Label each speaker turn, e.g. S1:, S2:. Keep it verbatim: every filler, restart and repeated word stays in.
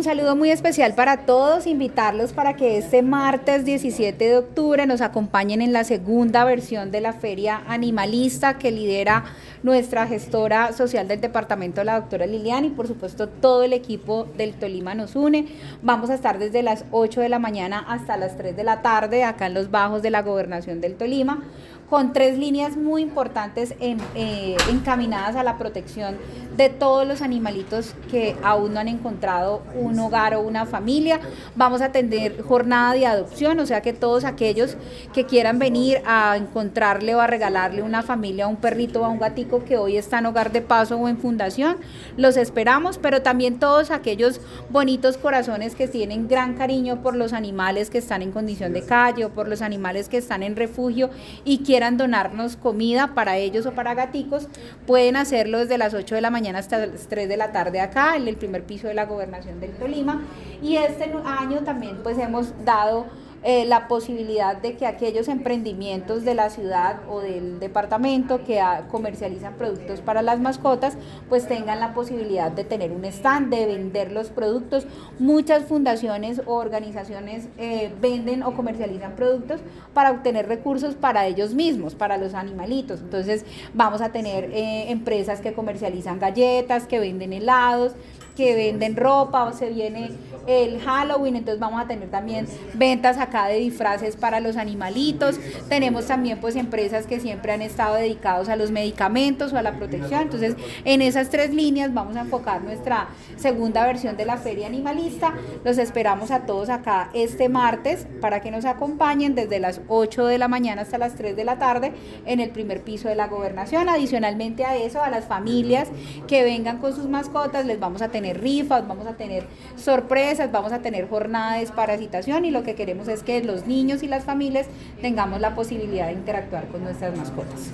S1: un saludo muy especial para todos, invitarlos para que este martes diecisiete de octubre nos acompañen en la segunda versión de la Feria Animalista que lidera nuestra gestora social del departamento, la doctora Lilian, y por supuesto todo el equipo del Tolima nos une. Vamos a estar desde las ocho de la mañana hasta las tres de la tarde acá en los bajos de la gobernación del Tolima, con tres líneas muy importantes en, eh, encaminadas a la protección de todos los animalitos que aún no han encontrado un hogar o una familia. Vamos a tener jornada de adopción, o sea que todos aquellos que quieran venir a encontrarle o a regalarle una familia a un perrito o a un gatico que hoy está en hogar de paso o en fundación, los esperamos, pero también todos aquellos bonitos corazones que tienen gran cariño por los animales que están en condición de calle o por los animales que están en refugio y quieren donarnos comida para ellos o para gaticos, pueden hacerlo desde las ocho de la mañana hasta las tres de la tarde acá en el primer piso de la gobernación del Tolima. Y este año también pues hemos dado Eh, la posibilidad de que aquellos emprendimientos de la ciudad o del departamento que a, comercializan productos para las mascotas, pues tengan la posibilidad de tener un stand, de vender los productos. Muchas fundaciones o organizaciones eh, venden o comercializan productos para obtener recursos para ellos mismos, para los animalitos. Entonces vamos a tener eh, empresas que comercializan galletas, que venden helados, que venden ropa, o se viene el Halloween, entonces vamos a tener también ventas acá de disfraces para los animalitos. Tenemos también pues empresas que siempre han estado dedicados a los medicamentos o a la protección. Entonces en esas tres líneas vamos a enfocar nuestra segunda versión de la Feria Animalista. Los esperamos a todos acá este martes para que nos acompañen desde las ocho de la mañana hasta las tres de la tarde en el primer piso de la gobernación. Adicionalmente a eso, a las familias que vengan con sus mascotas les vamos a tener rifas, vamos a tener sorpresas, vamos a tener jornada de desparasitación, y lo que queremos es que los niños y las familias tengamos la posibilidad de interactuar con nuestras mascotas.